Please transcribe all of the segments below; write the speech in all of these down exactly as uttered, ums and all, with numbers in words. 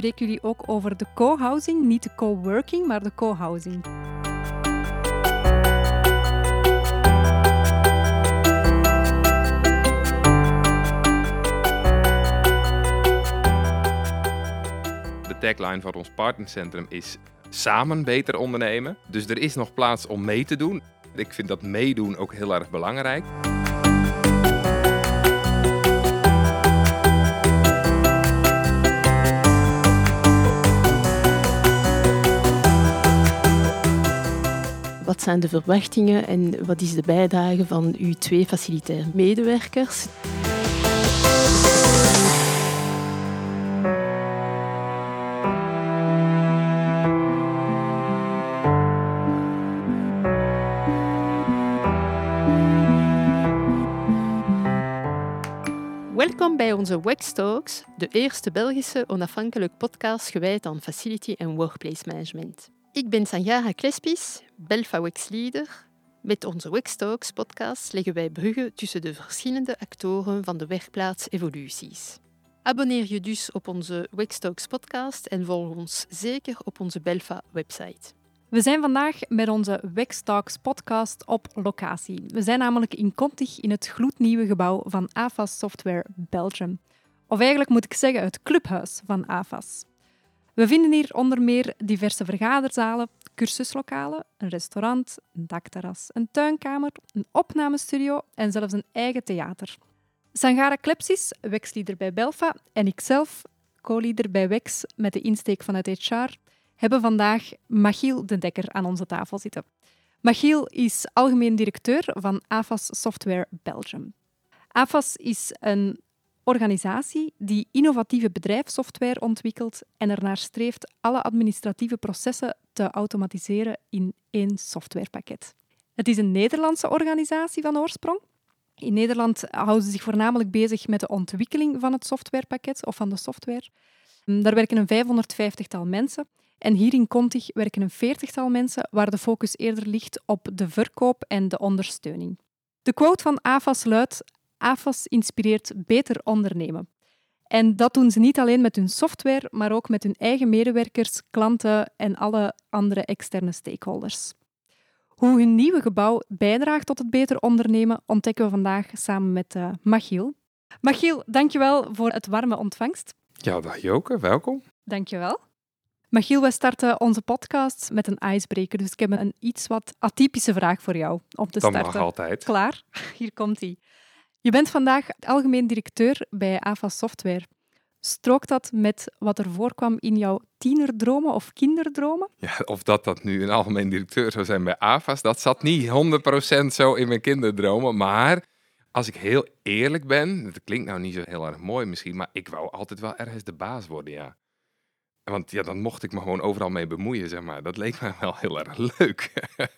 spreken jullie ook over de co-housing, niet de co-working, maar de co-housing. De tagline van ons partnercentrum is samen beter ondernemen. Dus er is nog plaats om mee te doen. Ik vind dat meedoen ook heel erg belangrijk. Wat zijn de verwachtingen en wat is de bijdrage van uw twee facilitaire medewerkers? Welkom bij onze W E X Talks, de eerste Belgische onafhankelijke podcast gewijd aan facility en workplace management. Ik ben Sanjara Klespis, Belfa W E X-leader. Met onze W E X Talks podcast leggen wij bruggen tussen de verschillende actoren van de werkplaatsevoluties. Abonneer je dus op onze W E X Talks podcast en volg ons zeker op onze Belfa website. We zijn vandaag met onze W E X Talks podcast op locatie. We zijn namelijk in Contig in het gloednieuwe gebouw van AFAS Software Belgium. Of eigenlijk moet ik zeggen het clubhuis van AFAS. We vinden hier onder meer diverse vergaderzalen, cursuslokalen, een restaurant, een dakterras, een tuinkamer, een opnamestudio en zelfs een eigen theater. Sanjara Klespis, W E X-leader bij Belfa, en ikzelf, co-leader bij W E X met de insteek vanuit H R, hebben vandaag Machiel de Dekker aan onze tafel zitten. Machiel is algemeen directeur van AFAS Software Belgium. AFAS is een organisatie die innovatieve bedrijfssoftware ontwikkelt en ernaar streeft alle administratieve processen te automatiseren in één softwarepakket. Het is een Nederlandse organisatie van oorsprong. In Nederland houden ze zich voornamelijk bezig met de ontwikkeling van het softwarepakket of van de software. Daar werken een vijfhonderdvijftigtal mensen. En hier in Contig werken een veertigtal mensen waar de focus eerder ligt op de verkoop en de ondersteuning. De quote van AFAS luidt: AFAS inspireert beter ondernemen. En dat doen ze niet alleen met hun software, maar ook met hun eigen medewerkers, klanten en alle andere externe stakeholders. Hoe hun nieuwe gebouw bijdraagt tot het beter ondernemen, ontdekken we vandaag samen met uh, Machiel. Machiel, dankjewel voor het warme ontvangst. Ja, dag Joke, welkom. Dankjewel. Machiel, wij starten onze podcast met een icebreaker, dus ik heb een iets wat atypische vraag voor jou om te Dat starten. mag altijd. Klaar? Hier komt-ie. Je bent vandaag algemeen directeur bij AFAS Software. Strookt dat met wat er voorkwam in jouw tienerdromen of kinderdromen? Ja, of dat dat nu een algemeen directeur zou zijn bij AFAS, dat zat niet honderd procent zo in mijn kinderdromen. Maar als ik heel eerlijk ben, dat klinkt nou niet zo heel erg mooi misschien, maar ik wou altijd wel ergens de baas worden, ja. Want ja, dan mocht ik me gewoon overal mee bemoeien, zeg maar. Dat leek me wel heel erg leuk.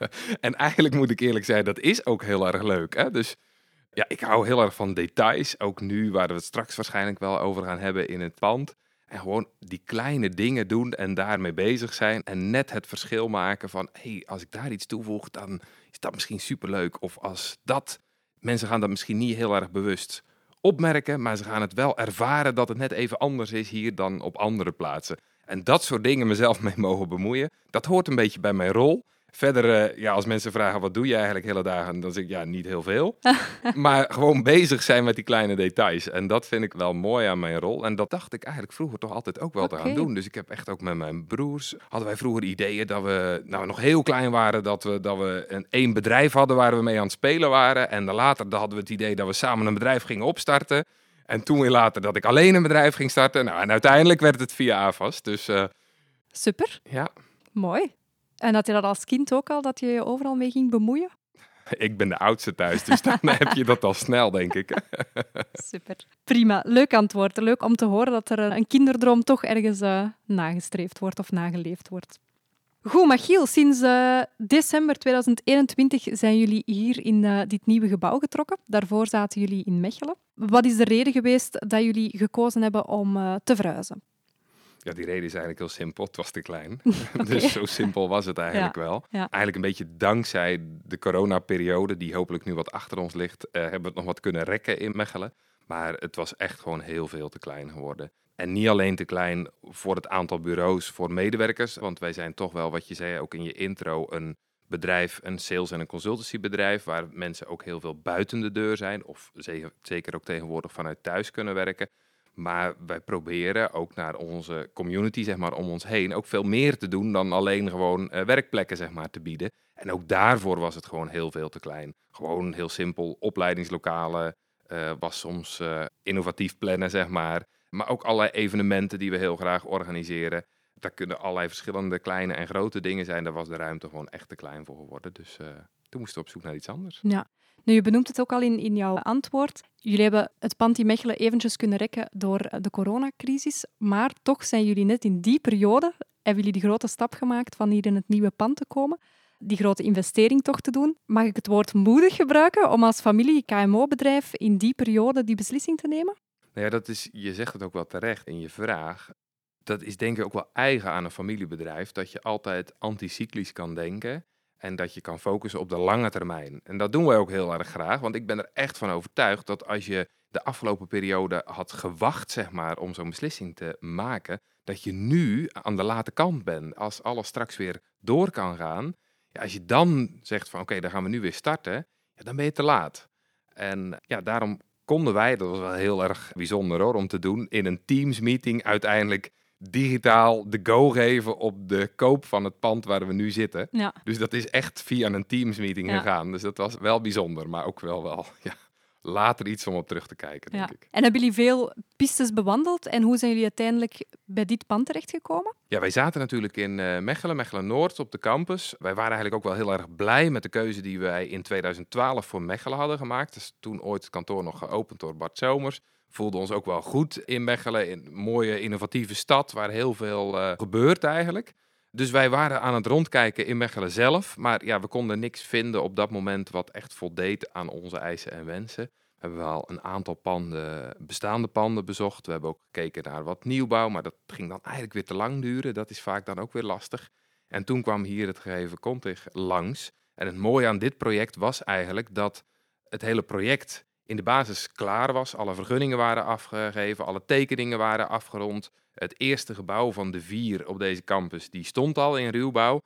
En eigenlijk moet ik eerlijk zijn, dat is ook heel erg leuk, hè. Dus ja, ik hou heel erg van details. Ook nu, waar we het straks waarschijnlijk wel over gaan hebben in het pand. En gewoon die kleine dingen doen en daarmee bezig zijn. En net het verschil maken van, hé, hey, als ik daar iets toevoeg, dan is dat misschien superleuk. Of als dat, mensen gaan dat misschien niet heel erg bewust opmerken, maar ze gaan het wel ervaren dat het net even anders is hier dan op andere plaatsen. En dat soort dingen mezelf mee mogen bemoeien, dat hoort een beetje bij mijn rol. Verder, uh, ja, als mensen vragen, wat doe je eigenlijk hele dagen? Dan zeg ik, ja, niet heel veel. Maar gewoon bezig zijn met die kleine details. En dat vind ik wel mooi aan mijn rol. En dat dacht ik eigenlijk vroeger toch altijd ook wel Okay. te gaan doen. Dus ik heb echt ook met mijn broers, hadden wij vroeger ideeën dat we nou, nog heel klein waren. Dat we, dat we een één bedrijf hadden waar we mee aan het spelen waren. En dan later hadden we het idee dat we samen een bedrijf gingen opstarten. En toen weer later dat ik alleen een bedrijf ging starten. Nou, en uiteindelijk werd het via AFAS. Dus uh, Super, ja. mooi. En had je dat als kind ook al, dat je je overal mee ging bemoeien? Ik ben de oudste thuis, dus dan heb je dat al snel, denk ik. Super. Prima, leuk antwoord. Leuk om te horen dat er een kinderdroom toch ergens uh, nagestreefd wordt of nageleefd wordt. Goed, Machiel, sinds uh, december tweeduizend eenentwintig zijn jullie hier in uh, dit nieuwe gebouw getrokken. Daarvoor zaten jullie in Mechelen. Wat is de reden geweest dat jullie gekozen hebben om uh, te verhuizen? Ja, die reden is eigenlijk heel simpel. Het was te klein. Okay. Dus zo simpel was het eigenlijk ja, wel. Ja. Eigenlijk een beetje dankzij de coronaperiode, die hopelijk nu wat achter ons ligt, uh, hebben we het nog wat kunnen rekken in Mechelen. Maar het was echt gewoon heel veel te klein geworden. En niet alleen te klein voor het aantal bureaus voor medewerkers. Want wij zijn toch wel, wat je zei ook in je intro, een bedrijf, een sales- en een consultancybedrijf. Waar mensen ook heel veel buiten de deur zijn. Of zeker ook tegenwoordig vanuit thuis kunnen werken. Maar wij proberen ook naar onze community, zeg maar, om ons heen ook veel meer te doen dan alleen gewoon uh, werkplekken, zeg maar, te bieden. En ook daarvoor was het gewoon heel veel te klein. Gewoon heel simpel, opleidingslokalen, uh, was soms uh, innovatief plannen, zeg maar. Maar ook allerlei evenementen die we heel graag organiseren. Daar kunnen allerlei verschillende kleine en grote dingen zijn. Daar was de ruimte gewoon echt te klein voor geworden. Dus uh, toen moesten we op zoek naar iets anders. Ja. Nu, je benoemt het ook al in, in jouw antwoord. Jullie hebben het pand in Mechelen eventjes kunnen rekken door de coronacrisis. Maar toch zijn jullie net in die periode, hebben jullie die grote stap gemaakt van hier in het nieuwe pand te komen. Die grote investering toch te doen. Mag ik het woord moedig gebruiken om als familie K M O-bedrijf in die periode die beslissing te nemen? Nou ja, dat is, je zegt het ook wel terecht in je vraag. Dat is denk ik ook wel eigen aan een familiebedrijf. Dat je altijd anticyclisch kan denken. En dat je kan focussen op de lange termijn. En dat doen wij ook heel erg graag. Want ik ben er echt van overtuigd dat als je de afgelopen periode had gewacht, zeg maar, om zo'n beslissing te maken, dat je nu aan de late kant bent. Als alles straks weer door kan gaan. Ja, als je dan zegt van oké, okay, dan gaan we nu weer starten. Ja, dan ben je te laat. En ja, daarom konden wij, dat was wel heel erg bijzonder hoor, om te doen, in een Teams meeting uiteindelijk digitaal de go geven op de koop van het pand waar we nu zitten. Ja. Dus dat is echt via een Teams meeting ja. gegaan. Dus dat was wel bijzonder, maar ook wel wel ja, later iets om op terug te kijken, denk ja. ik. En hebben jullie veel pistes bewandeld en hoe zijn jullie uiteindelijk bij dit pand terechtgekomen? Ja, wij zaten natuurlijk in uh, Mechelen, Mechelen-Noord op de campus. Wij waren eigenlijk ook wel heel erg blij met de keuze die wij in tweeduizend twaalf voor Mechelen hadden gemaakt. Dus toen ooit het kantoor nog geopend door Bart Somers. Voelden ons ook wel goed in Mechelen, in een mooie innovatieve stad waar heel veel uh, gebeurt eigenlijk. Dus wij waren aan het rondkijken in Mechelen zelf, maar ja, we konden niks vinden op dat moment wat echt voldeed aan onze eisen en wensen. We hebben wel een aantal panden, bestaande panden bezocht. We hebben ook gekeken naar wat nieuwbouw, maar dat ging dan eigenlijk weer te lang duren. Dat is vaak dan ook weer lastig. En toen kwam hier het gegeven Contig langs. En het mooie aan dit project was eigenlijk dat het hele project in de basis klaar was. Alle vergunningen waren afgegeven, alle tekeningen waren afgerond. Het eerste gebouw van de vier op deze campus, die stond al in ruwbouw.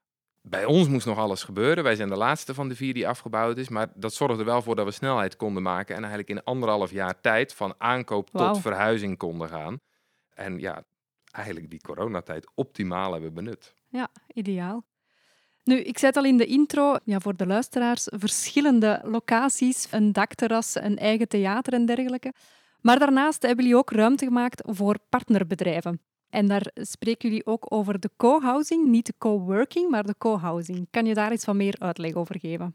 Bij ons moest nog alles gebeuren. Wij zijn de laatste van de vier die afgebouwd is. Maar dat zorgde er wel voor dat we snelheid konden maken. En eigenlijk in anderhalf jaar tijd van aankoop tot wow. verhuizing konden gaan. En ja, eigenlijk die coronatijd optimaal hebben benut. Ja, ideaal. Nu, ik zei het al in de intro, ja, voor de luisteraars, verschillende locaties, een dakterras, een eigen theater en dergelijke. Maar daarnaast hebben jullie ook ruimte gemaakt voor partnerbedrijven. En daar spreken jullie ook over de co-housing, niet de co-working, maar de co-housing. Kan je daar iets van meer uitleg over geven?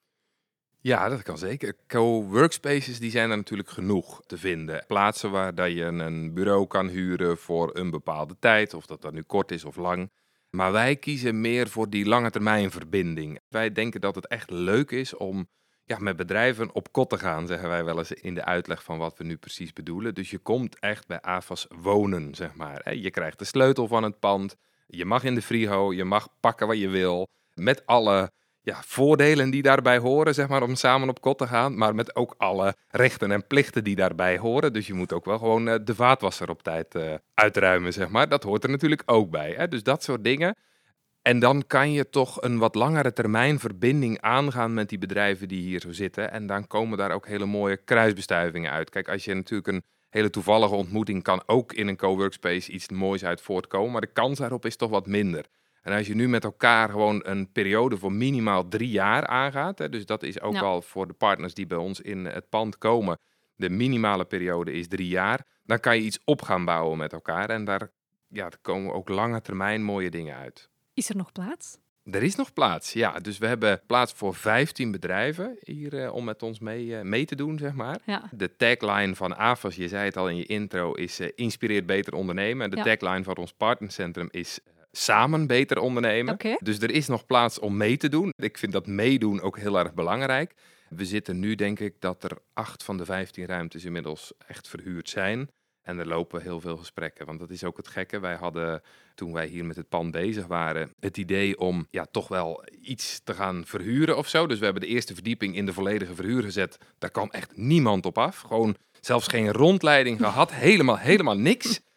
Ja, dat kan zeker. Co-workspaces die zijn er natuurlijk genoeg te vinden. Plaatsen waar dat je een bureau kan huren voor een bepaalde tijd, of dat dat nu kort is of lang. Maar wij kiezen meer voor die lange termijn verbinding. Wij denken dat het echt leuk is om ja, met bedrijven op kot te gaan, zeggen wij wel eens in de uitleg van wat we nu precies bedoelen. Dus je komt echt bij A F A S wonen, zeg maar. Je krijgt de sleutel van het pand, je mag in de frigo, je mag pakken wat je wil, met alle ja, voordelen die daarbij horen, zeg maar, om samen op kot te gaan, maar met ook alle rechten en plichten die daarbij horen. Dus je moet ook wel gewoon de vaatwasser op tijd uh, uitruimen, zeg maar. Dat hoort er natuurlijk ook bij. Hè? Dus dat soort dingen. En dan kan je toch een wat langere termijn verbinding aangaan met die bedrijven die hier zo zitten. En dan komen daar ook hele mooie kruisbestuivingen uit. Kijk, als je natuurlijk een hele toevallige ontmoeting kan ook in een coworkspace iets moois uit voortkomen, maar de kans daarop is toch wat minder. En als je nu met elkaar gewoon een periode voor minimaal drie jaar aangaat, hè, dus dat is ook ja. al voor de partners die bij ons in het pand komen, de minimale periode is drie jaar, dan kan je iets op gaan bouwen met elkaar. En daar ja, komen ook lange termijn mooie dingen uit. Is er nog plaats? Er is nog plaats, ja. Dus we hebben plaats voor vijftien bedrijven hier uh, om met ons mee, uh, mee te doen, zeg maar. Ja. De tagline van A F A S, je zei het al in je intro, is uh, inspireert beter ondernemen. En de ja. tagline van ons partnercentrum is uh, samen beter ondernemen. Okay. Dus er is nog plaats om mee te doen. Ik vind dat meedoen ook heel erg belangrijk. We zitten nu, denk ik, dat er acht van de vijftien ruimtes inmiddels echt verhuurd zijn. En er lopen heel veel gesprekken, want dat is ook het gekke. Wij hadden, toen wij hier met het pand bezig waren, het idee om ja, toch wel iets te gaan verhuren of zo. Dus we hebben de eerste verdieping in de volledige verhuur gezet. Daar kwam echt niemand op af. Gewoon zelfs geen rondleiding gehad, helemaal, helemaal niks.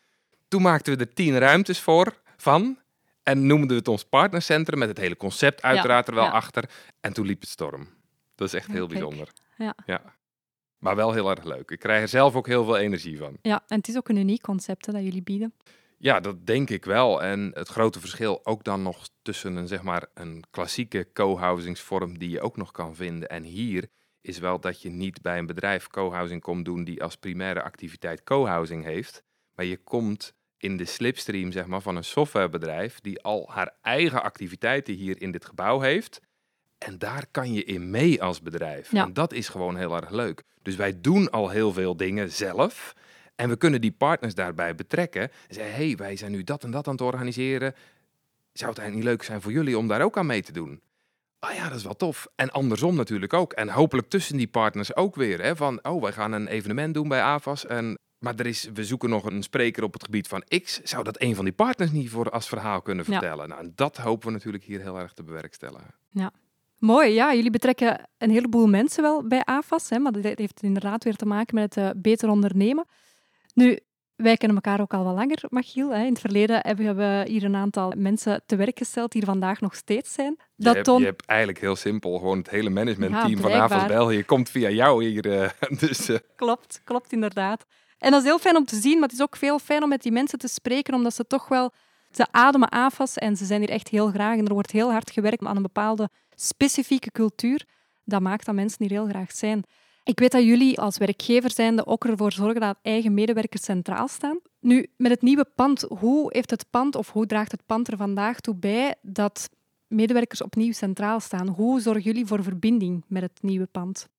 Toen maakten we er tien ruimtes voor van. En noemden we het ons partnercentrum met het hele concept uiteraard ja, er wel ja. achter. En toen liep het storm. Dat is echt ja, heel kijk. bijzonder. Ja. ja. Maar wel heel erg leuk. Ik krijg er zelf ook heel veel energie van. Ja, en het is ook een uniek concept hè, dat jullie bieden. Ja, dat denk ik wel. En het grote verschil ook dan nog tussen een, zeg maar, een klassieke co-housingsvorm die je ook nog kan vinden. En hier is wel dat je niet bij een bedrijf co-housing komt doen die als primaire activiteit co-housing heeft. Maar je komt in de slipstream zeg maar, van een softwarebedrijf die al haar eigen activiteiten hier in dit gebouw heeft. En daar kan je in mee als bedrijf. Ja. En dat is gewoon heel erg leuk. Dus wij doen al heel veel dingen zelf. En we kunnen die partners daarbij betrekken. En zeggen, hé, hey, wij zijn nu dat en dat aan het organiseren. Zou het eigenlijk niet leuk zijn voor jullie om daar ook aan mee te doen? Oh ja, dat is wel tof. En andersom natuurlijk ook. En hopelijk tussen die partners ook weer. Hè, van, oh, wij gaan een evenement doen bij A F A S. En, maar er is, we zoeken nog een spreker op het gebied van X. Zou dat een van die partners niet voor als verhaal kunnen vertellen? Ja. Nou, en dat hopen we natuurlijk hier heel erg te bewerkstelligen. Ja. Mooi, ja. Jullie betrekken een heleboel mensen wel bij A F A S. Hè, maar dat heeft inderdaad weer te maken met het uh, beter ondernemen. Nu, wij kennen elkaar ook al wat langer, Machiel. Hè. In het verleden hebben we hier een aantal mensen te werk gesteld die er vandaag nog steeds zijn. Dat je, hebt, toont... je hebt eigenlijk heel simpel, gewoon het hele managementteam ja, van A F A S België komt via jou hier. Uh, dus, uh... Klopt, klopt inderdaad. En dat is heel fijn om te zien, maar het is ook veel fijn om met die mensen te spreken, omdat ze toch wel... Ze ademen A F A S en ze zijn hier echt heel graag. En er wordt heel hard gewerkt aan een bepaalde specifieke cultuur. Dat maakt dat mensen hier heel graag zijn. Ik weet dat jullie als werkgever zijnde ook ervoor zorgen dat eigen medewerkers centraal staan. Nu, met het nieuwe pand, hoe heeft het pand of hoe draagt het pand er vandaag toe bij dat medewerkers opnieuw centraal staan? Hoe zorgen jullie voor verbinding met het nieuwe pand?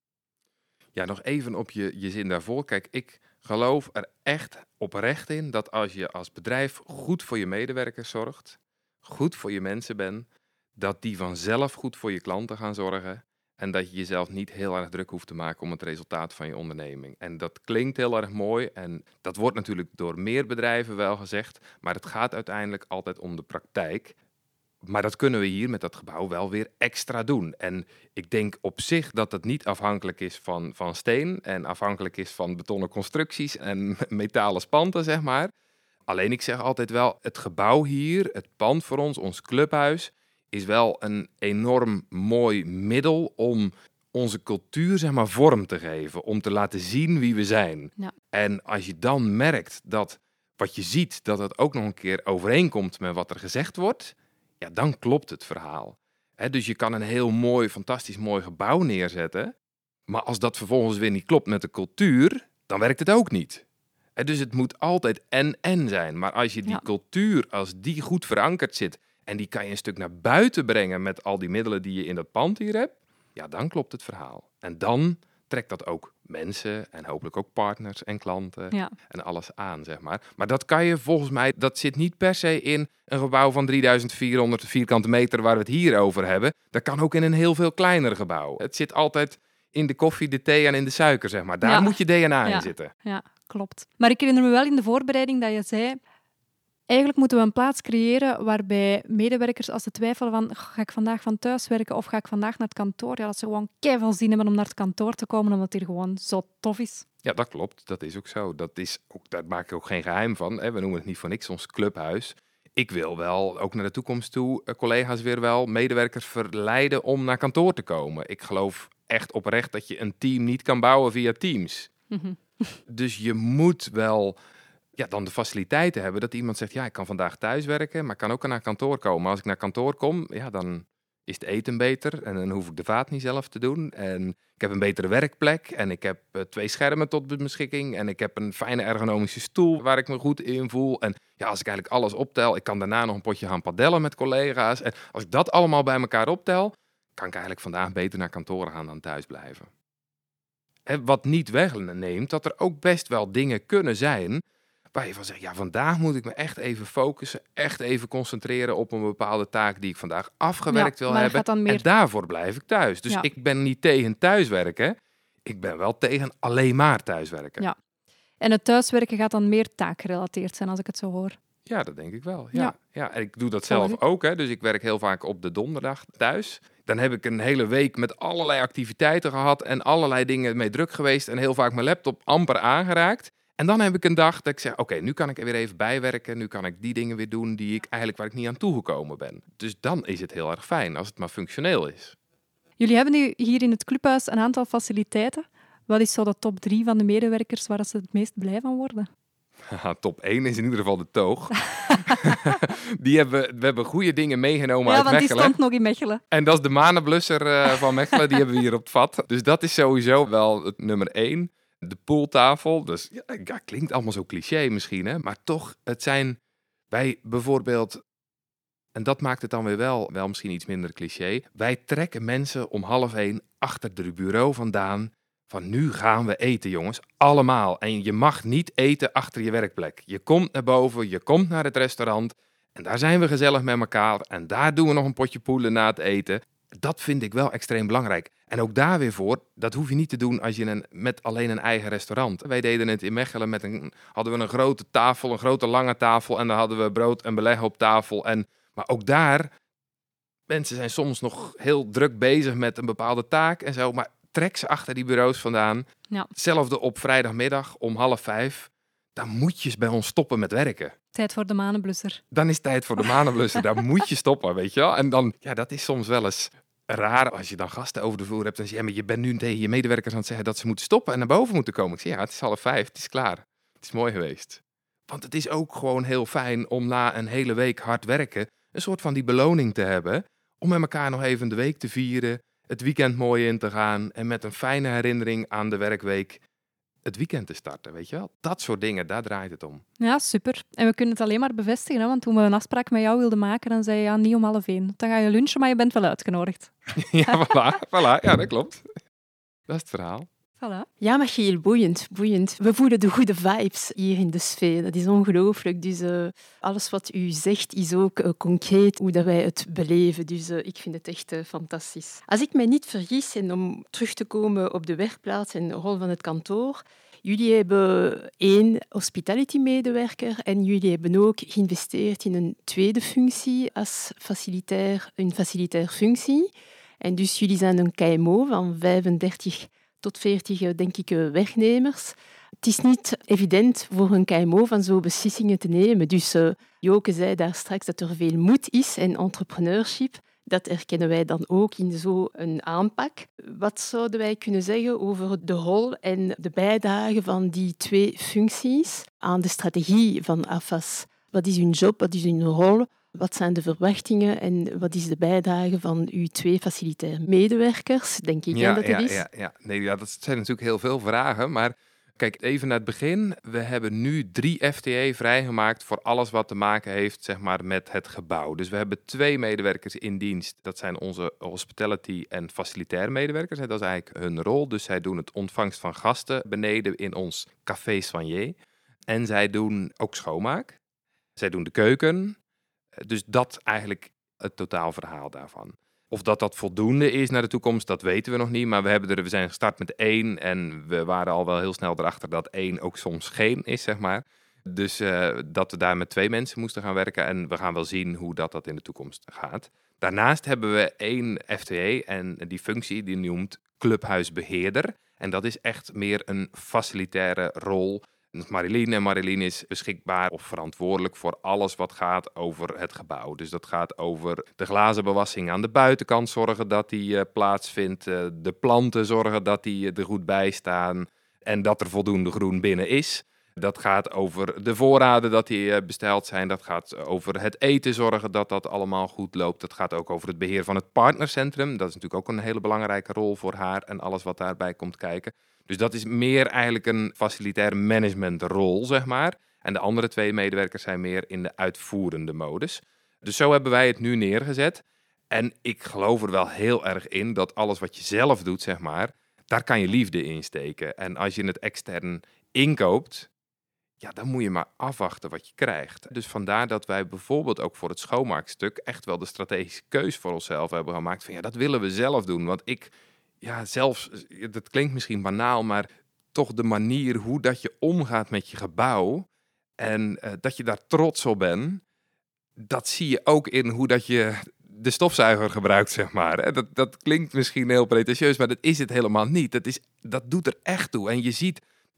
Ja, nog even op je, je zin daarvoor. Kijk, ik geloof er echt oprecht in dat als je als bedrijf goed voor je medewerkers zorgt, goed voor je mensen bent, dat die vanzelf goed voor je klanten gaan zorgen. En dat je jezelf niet heel erg druk hoeft te maken om het resultaat van je onderneming. En dat klinkt heel erg mooi. En dat wordt natuurlijk door meer bedrijven wel gezegd. Maar het gaat uiteindelijk altijd om de praktijk. Maar dat kunnen we hier met dat gebouw wel weer extra doen. En ik denk op zich dat het niet afhankelijk is van, van steen. En afhankelijk is van betonnen constructies en metalen spanten, zeg maar. Alleen ik zeg altijd wel, het gebouw hier, het pand voor ons, ons clubhuis, is wel een enorm mooi middel om onze cultuur zeg maar, vorm te geven. Om te laten zien wie we zijn. Ja. En als je dan merkt dat wat je ziet, dat het ook nog een keer overeenkomt met wat er gezegd wordt, ja, dan klopt het verhaal. He, dus je kan een heel mooi, fantastisch mooi gebouw neerzetten. Maar als dat vervolgens weer niet klopt met de cultuur, dan werkt het ook niet. He, dus het moet altijd en-en zijn. Maar als je die ja. cultuur, als die goed verankerd zit, en die kan je een stuk naar buiten brengen met al die middelen die je in dat pand hier hebt, ja, dan klopt het verhaal. En dan trekt dat ook mensen en hopelijk ook partners en klanten ja. en alles aan, zeg maar. Maar dat kan je volgens mij, dat zit niet per se in een gebouw van drieduizend vierhonderd vierkante meter waar we het hier over hebben. Dat kan ook in een heel veel kleiner gebouw. Het zit altijd in de koffie, de thee en in de suiker, zeg maar. Daar ja. moet je D N A ja. in zitten. Ja, klopt. Maar ik herinner me wel in de voorbereiding dat je zei, eigenlijk moeten we een plaats creëren waarbij medewerkers, als ze twijfelen van ga ik vandaag van thuis werken of ga ik vandaag naar het kantoor, ja, dat ze gewoon keiveel zin hebben om naar het kantoor te komen, omdat het hier gewoon zo tof is. Ja, dat klopt. Dat is ook zo. Dat is ook, daar maak ik ook geen geheim van. Hè. We noemen het niet voor niks ons clubhuis. Ik wil wel, ook naar de toekomst toe, collega's weer wel, medewerkers verleiden om naar kantoor te komen. Ik geloof echt oprecht dat je een team niet kan bouwen via Teams. Mm-hmm. Dus je moet wel... Ja, dan de faciliteiten hebben dat iemand zegt, ja, ik kan vandaag thuis werken, maar ik kan ook naar kantoor komen. Maar als ik naar kantoor kom, ja, dan is het eten beter en dan hoef ik de vaat niet zelf te doen. En ik heb een betere werkplek en ik heb uh, twee schermen tot beschikking en ik heb een fijne ergonomische stoel waar ik me goed in voel. En ja, als ik eigenlijk alles optel, ik kan daarna nog een potje gaan padellen met collega's. En als ik dat allemaal bij elkaar optel, kan ik eigenlijk vandaag beter naar kantoor gaan dan thuis blijven. En wat niet wegneemt, dat er ook best wel dingen kunnen zijn waar je van zegt, ja, vandaag moet ik me echt even focussen, echt even concentreren op een bepaalde taak die ik vandaag afgewerkt ja, wil hebben. Meer... En daarvoor blijf ik thuis. Dus ja. ik ben niet tegen thuiswerken, ik ben wel tegen alleen maar thuiswerken. Ja. En het thuiswerken gaat dan meer taakgerelateerd zijn, als ik het zo hoor. Ja, dat denk ik wel. Ja. Ja. Ja, en ik doe dat zelf Volgend. ook, hè. Dus ik werk heel vaak op de donderdag thuis. Dan heb ik een hele week met allerlei activiteiten gehad en allerlei dingen mee druk geweest en heel vaak mijn laptop amper aangeraakt. En dan heb ik een dag dat ik zeg, oké, okay, nu kan ik er weer even bijwerken. Nu kan ik die dingen weer doen die ik eigenlijk waar ik niet aan toegekomen ben. Dus dan is het heel erg fijn als het maar functioneel is. Jullie hebben nu hier in het clubhuis een aantal faciliteiten. Wat is zo de top drie van de medewerkers waar ze het meest blij van worden? Top één is in ieder geval de toog. die hebben, we hebben goede dingen meegenomen ja, uit Mechelen. Ja, want die stond nog in Mechelen. En dat is de manenblusser uh, van Mechelen. Die hebben we hier op het vat. Dus dat is sowieso wel het nummer één. De pooltafel. Dus ja, ja, klinkt allemaal zo cliché misschien. Hè? Maar toch, het zijn wij bijvoorbeeld... En dat maakt het dan weer wel, wel misschien iets minder cliché. Wij trekken mensen om half één achter het bureau vandaan. Van nu gaan we eten, jongens. Allemaal. En je mag niet eten achter je werkplek. Je komt naar boven, je komt naar het restaurant. En daar zijn we gezellig met elkaar. En daar doen we nog een potje poelen na het eten. Dat vind ik wel extreem belangrijk. En ook daar weer voor, dat hoef je niet te doen als je een, met alleen een eigen restaurant. Wij deden het in Mechelen met een, hadden we een grote tafel, een grote lange tafel. En dan hadden we brood en beleg op tafel. En, maar ook daar, mensen zijn soms nog heel druk bezig met een bepaalde taak en zo. Maar trek ze achter die bureaus vandaan. Ja. Hetzelfde op vrijdagmiddag om half vijf. Dan moet je bij ons stoppen met werken. Tijd voor de manenblusser. Dan is tijd voor de manenblusser. Daar moet je stoppen, weet je wel. En dan, ja, dat is soms wel eens raar als je dan gasten over de vloer hebt. En zeg je, ja, maar je bent nu tegen je medewerkers aan het zeggen dat ze moeten stoppen en naar boven moeten komen. Ik zeg, ja, het is half vijf, het is klaar. Het is mooi geweest. Want het is ook gewoon heel fijn om na een hele week hard werken een soort van die beloning te hebben. Om met elkaar nog even de week te vieren. Het weekend mooi in te gaan. En met een fijne herinnering aan de werkweek het weekend te starten, weet je wel? Dat soort dingen, daar draait het om. Ja, super. En we kunnen het alleen maar bevestigen, hè? Want toen we een afspraak met jou wilden maken, dan zei je ja, niet om half één. Dan ga je lunchen, maar je bent wel uitgenodigd. Ja, voilà, voilà. Ja, dat klopt. Dat is het verhaal. Voilà. Ja, Michiel, boeiend, boeiend. We voelen de goede vibes hier in de sfeer. Dat is ongelooflijk. Dus uh, alles wat u zegt is ook uh, concreet hoe dat wij het beleven. Dus uh, ik vind het echt uh, fantastisch. Als ik mij niet vergis, en om terug te komen op de werkplaats en de rol van het kantoor, jullie hebben één hospitality-medewerker en jullie hebben ook geïnvesteerd in een tweede functie als facilitair, een facilitair functie. En dus jullie zijn een K M O van vijfendertig tot veertig, denk ik, werknemers. Het is niet evident voor een K M O van zo beslissingen te nemen. Dus uh, Joke zei daar straks dat er veel moed is en entrepreneurship. Dat erkennen wij dan ook in zo'n aanpak. Wat zouden wij kunnen zeggen over de rol en de bijdrage van die twee functies aan de strategie van A F A S? Wat is hun job, wat is hun rol? Wat zijn de verwachtingen en wat is de bijdrage van uw twee facilitaire medewerkers? Denk ik ja, dat ja, het is. Ja, ja. Nee, ja, dat zijn natuurlijk heel veel vragen, maar kijk, even naar het begin. We hebben nu drie F T E vrijgemaakt voor alles wat te maken heeft, zeg maar, met het gebouw. Dus we hebben twee medewerkers in dienst. Dat zijn onze hospitality en facilitaire medewerkers. Dat is eigenlijk hun rol. Dus zij doen het ontvangst van gasten beneden in ons café soigné. En zij doen ook schoonmaak. Zij doen de keuken. Dus dat eigenlijk het totaalverhaal daarvan. Of dat dat voldoende is naar de toekomst, dat weten we nog niet. Maar we, hebben er, we zijn gestart met één en we waren al wel heel snel erachter dat één ook soms geen is, zeg maar. Dus uh, dat we daar met twee mensen moesten gaan werken. En we gaan wel zien hoe dat, dat in de toekomst gaat. Daarnaast hebben we één F T E en die functie die noemt clubhuisbeheerder. En dat is echt meer een facilitaire rol. Marilien en Marilien is beschikbaar of verantwoordelijk voor alles wat gaat over het gebouw. Dus dat gaat over de glazenbewassing aan de buitenkant, zorgen dat die uh, plaatsvindt. Uh, de planten zorgen dat die uh, er goed bij staan en dat er voldoende groen binnen is. Dat gaat over de voorraden dat die uh, besteld zijn. Dat gaat over het eten zorgen dat dat allemaal goed loopt. Dat gaat ook over het beheer van het partnercentrum. Dat is natuurlijk ook een hele belangrijke rol voor haar en alles wat daarbij komt kijken. Dus dat is meer eigenlijk een facilitaire managementrol, zeg maar. En de andere twee medewerkers zijn meer in de uitvoerende modus. Dus zo hebben wij het nu neergezet. En ik geloof er wel heel erg in dat alles wat je zelf doet, zeg maar, daar kan je liefde in steken. En als je het extern inkoopt, ja, dan moet je maar afwachten wat je krijgt. Dus vandaar dat wij bijvoorbeeld ook voor het schoonmaakstuk echt wel de strategische keus voor onszelf hebben gemaakt. Van ja, dat willen we zelf doen. Want ik... Ja, zelfs, dat klinkt misschien banaal, maar toch de manier hoe dat je omgaat met je gebouw en uh, dat je daar trots op bent, dat zie je ook in hoe dat je de stofzuiger gebruikt, zeg maar. Dat, dat klinkt misschien heel pretentieus, maar dat is het helemaal niet. Dat, is, dat doet er echt toe. En je ziet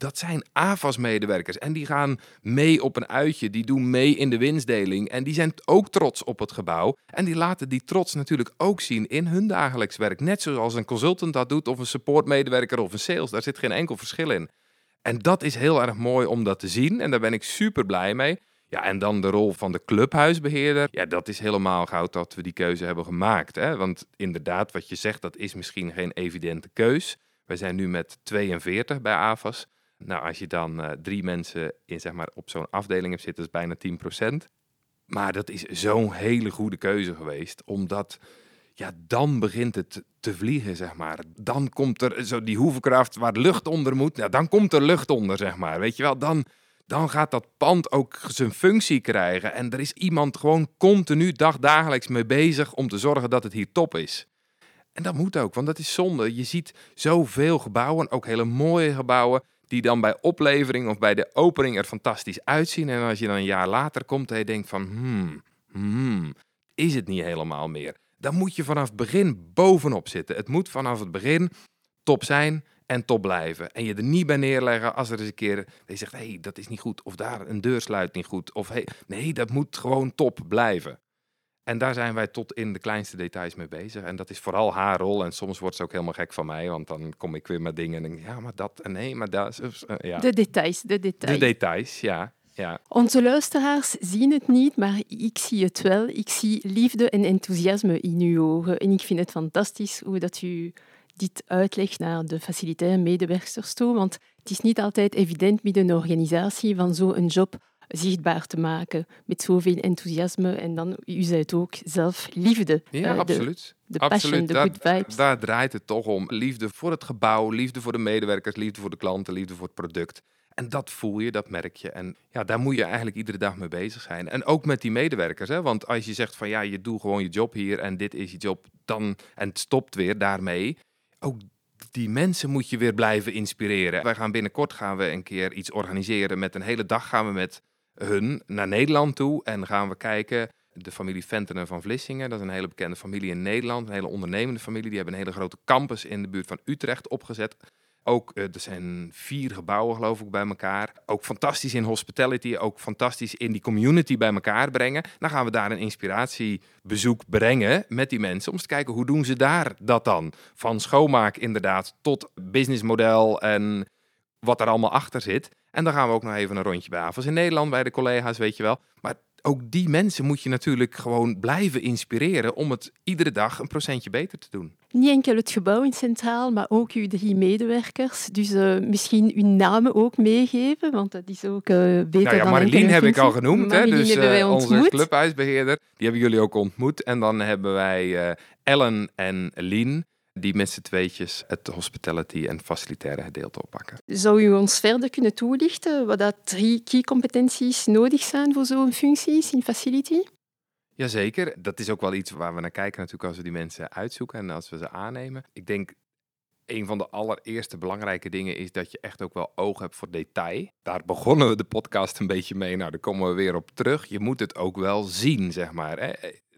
dat zijn A F A S-medewerkers. En die gaan mee op een uitje, die doen mee in de winstdeling. En die zijn ook trots op het gebouw. En die laten die trots natuurlijk ook zien in hun dagelijks werk. Net zoals een consultant dat doet, of een supportmedewerker of een sales. Daar zit geen enkel verschil in. En dat is heel erg mooi om dat te zien. En daar ben ik super blij mee. Ja, en dan de rol van de clubhuisbeheerder. Ja, dat is helemaal goud dat we die keuze hebben gemaakt. Hè? Want inderdaad, wat je zegt, dat is misschien geen evidente keus. We zijn nu met tweeënveertig bij A F A S. Nou, als je dan uh, drie mensen in, zeg maar, op zo'n afdeling hebt zitten, is bijna tien procent. Maar dat is zo'n hele goede keuze geweest, omdat ja, dan begint het te vliegen, zeg maar. Dan komt er zo die hoevenkracht waar lucht onder moet. Nou, dan komt er lucht onder, zeg maar. Weet je wel, dan, dan gaat dat pand ook zijn functie krijgen. En er is iemand gewoon continu dagdagelijks mee bezig om te zorgen dat het hier top is. En dat moet ook, want dat is zonde. Je ziet zoveel gebouwen, ook hele mooie gebouwen, die dan bij oplevering of bij de opening er fantastisch uitzien. En als je dan een jaar later komt en je denkt van, hmm, hmm, is het niet helemaal meer? Dan moet je vanaf het begin bovenop zitten. Het moet vanaf het begin top zijn en top blijven. En je er niet bij neerleggen als er eens een keer je zegt, hé, hey, dat is niet goed. Of daar een deur sluit niet goed. Of hey, nee, dat moet gewoon top blijven. En daar zijn wij tot in de kleinste details mee bezig. En dat is vooral haar rol. En soms wordt ze ook helemaal gek van mij. Want dan kom ik weer met dingen en denk ja, maar dat en nee, maar dat. Uh, ja. De details, de details. De details, ja. ja. Onze luisteraars zien het niet, maar ik zie het wel. Ik zie liefde en enthousiasme in uw ogen. En ik vind het fantastisch hoe dat u dit uitlegt naar de facilitaire medewerkers toe. Want het is niet altijd evident binnen een organisatie van zo'n job zichtbaar te maken met zoveel enthousiasme. En dan, u zei het ook, zelf liefde. Ja, uh, absoluut. De, de passion, absoluut. de daar, good vibes. Daar draait het toch om. Liefde voor het gebouw, liefde voor de medewerkers, liefde voor de klanten, liefde voor het product. En dat voel je, dat merk je. En ja, daar moet je eigenlijk iedere dag mee bezig zijn. En ook met die medewerkers. Hè? Want als je zegt van ja, je doet gewoon je job hier en dit is je job, dan en het stopt weer daarmee. Ook die mensen moet je weer blijven inspireren. Wij gaan binnenkort gaan we een keer iets organiseren. Met een hele dag gaan we met hun naar Nederland toe en gaan we kijken. De familie Ventenen van Vlissingen, dat is een hele bekende familie in Nederland, een hele ondernemende familie. Die hebben een hele grote campus in de buurt van Utrecht opgezet. Ook, uh, er zijn vier gebouwen geloof ik bij elkaar. Ook fantastisch in hospitality, ook fantastisch in die community bij elkaar brengen. Dan gaan we daar een inspiratiebezoek brengen met die mensen. Om eens te kijken, hoe doen ze daar dat dan? Van schoonmaak inderdaad tot businessmodel en wat er allemaal achter zit. En dan gaan we ook nog even een rondje bij A F A S in Nederland, bij de collega's, weet je wel. Maar ook die mensen moet je natuurlijk gewoon blijven inspireren om het iedere dag een procentje beter te doen. Niet enkel het gebouw in Centraal, maar ook uw drie medewerkers. Dus uh, misschien uw namen ook meegeven, want dat is ook uh, beter nou ja, dan Marilien heb ik al genoemd, hè, dus uh, onze clubhuisbeheerder. Die hebben jullie ook ontmoet. En dan hebben wij uh, Ellen en Lien, die met z'n tweetjes het hospitality en facilitaire gedeelte oppakken. Zou u ons verder kunnen toelichten wat dat drie key competenties nodig zijn voor zo'n functies in facility? Jazeker, dat is ook wel iets waar we naar kijken natuurlijk als we die mensen uitzoeken en als we ze aannemen. Ik denk, een van de allereerste belangrijke dingen is dat je echt ook wel oog hebt voor detail. Daar begonnen we de podcast een beetje mee, nou daar komen we weer op terug. Je moet het ook wel zien, zeg maar, hè.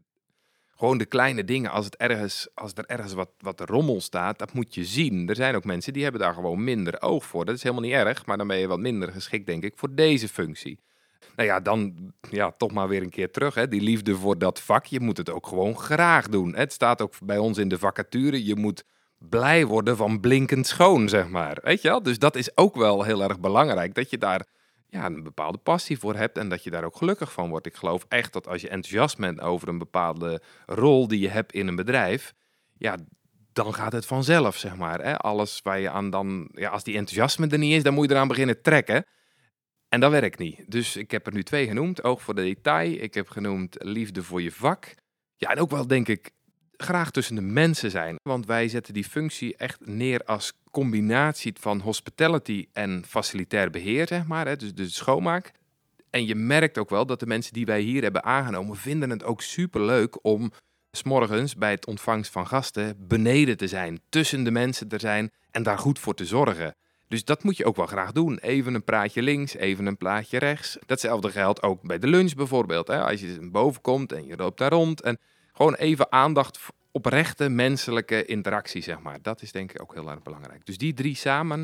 Gewoon de kleine dingen, als, het ergens, als er ergens wat, wat rommel staat, dat moet je zien. Er zijn ook mensen die hebben daar gewoon minder oog voor. Dat is helemaal niet erg, maar dan ben je wat minder geschikt, denk ik, voor deze functie. Nou ja, dan ja, toch maar weer een keer terug. Hè. Die liefde voor dat vak, je moet het ook gewoon graag doen. Het staat ook bij ons in de vacature, je moet blij worden van blinkend schoon, zeg maar. Weet je wel? Dus dat is ook wel heel erg belangrijk, dat je daar ja, een bepaalde passie voor hebt en dat je daar ook gelukkig van wordt. Ik geloof echt dat als je enthousiast bent over een bepaalde rol die je hebt in een bedrijf, ja, dan gaat het vanzelf, zeg maar. Hè? Alles waar je aan dan, ja, als die enthousiasme er niet is, dan moet je eraan beginnen trekken. En dat werkt niet. Dus ik heb er nu twee genoemd. Oog voor de detail. Ik heb genoemd liefde voor je vak. Ja, en ook wel, denk ik, graag tussen de mensen zijn. Want wij zetten die functie echt neer als combinatie van hospitality en facilitair beheer, zeg maar. Hè? Dus de schoonmaak. En je merkt ook wel dat de mensen die wij hier hebben aangenomen, vinden het ook superleuk om 's morgens bij het ontvangst van gasten beneden te zijn. Tussen de mensen te zijn en daar goed voor te zorgen. Dus dat moet je ook wel graag doen. Even een praatje links, even een praatje rechts. Datzelfde geldt ook bij de lunch bijvoorbeeld. Hè? Als je boven komt en je loopt daar rond. En gewoon even aandacht, oprechte menselijke interactie, zeg maar. Dat is denk ik ook heel erg belangrijk. Dus die drie samen,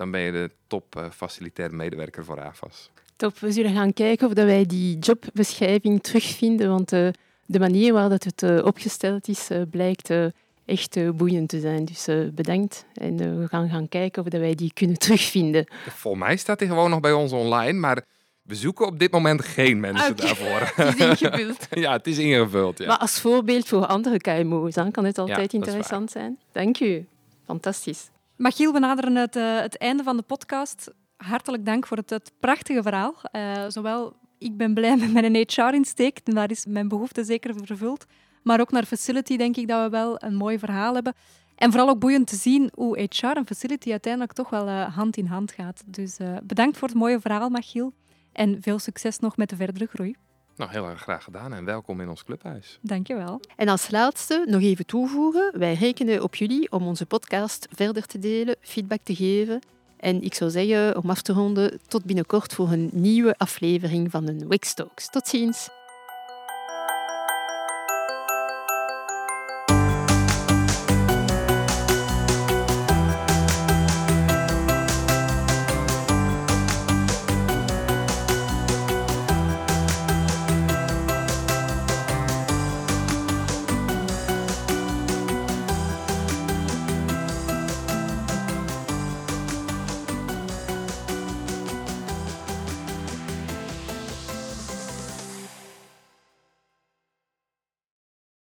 dan ben je de top uh, facilitair medewerker voor A F A S. Top, we zullen gaan kijken of dat wij die jobbeschrijving terugvinden, want uh, de manier waarop het uh, opgesteld is, uh, blijkt uh, echt uh, boeiend te zijn. Dus uh, bedankt en uh, we gaan gaan kijken of dat wij die kunnen terugvinden. Volgens mij staat die gewoon nog bij ons online, maar we zoeken op dit moment geen mensen okay. daarvoor. Het is ingevuld. Ja, het is ingevuld. Ja. Maar als voorbeeld voor andere K M O's dan kan het altijd ja, interessant zijn. Dank u. Fantastisch. Machiel, we naderen het, uh, het einde van de podcast. Hartelijk dank voor het, het prachtige verhaal. Uh, zowel ik ben blij met mijn H R-insteek, en daar is mijn behoefte zeker vervuld. Maar ook naar Facility denk ik dat we wel een mooi verhaal hebben. En vooral ook boeiend te zien hoe H R en Facility uiteindelijk toch wel uh, hand in hand gaat. Dus uh, bedankt voor het mooie verhaal, Machiel. En veel succes nog met de verdere groei. Nou, heel erg graag gedaan en welkom in ons clubhuis. Dank je wel. En als laatste nog even toevoegen, wij rekenen op jullie om onze podcast verder te delen, feedback te geven. En ik zou zeggen, om af te ronden, tot binnenkort voor een nieuwe aflevering van een Wix Talks. Tot ziens!